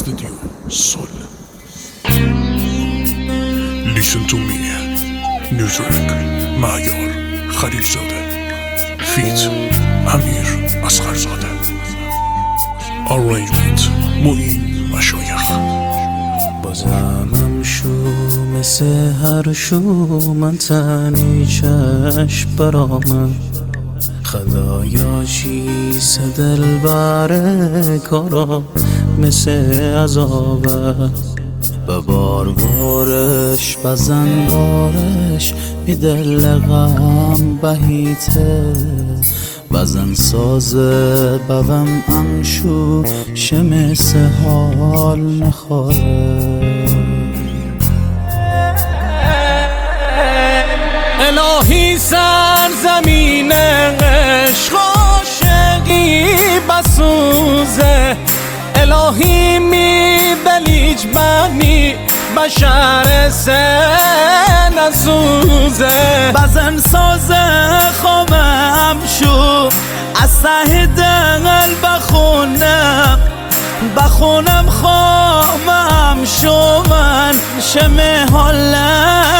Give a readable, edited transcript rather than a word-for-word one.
Studio Sol. Listen to me. New track معیار خلیلزاده فیت امیر اصغرزاده. Arrangement معین مشایخ. بازم شو مثل هر شو من تنی چشم برامم خدایاشی دل بر کارا مثل عذابه به بارش بزن بارش میده لغم بهیته بزن سازه بوم انشو شمس حال نخواره الهی سرزمین عشق عاشقی بسوزه الهی می بلیج بنی بشر سن نسوزه بزن سازه خامم شو از ته دل بخونم خامم شو من شمه حال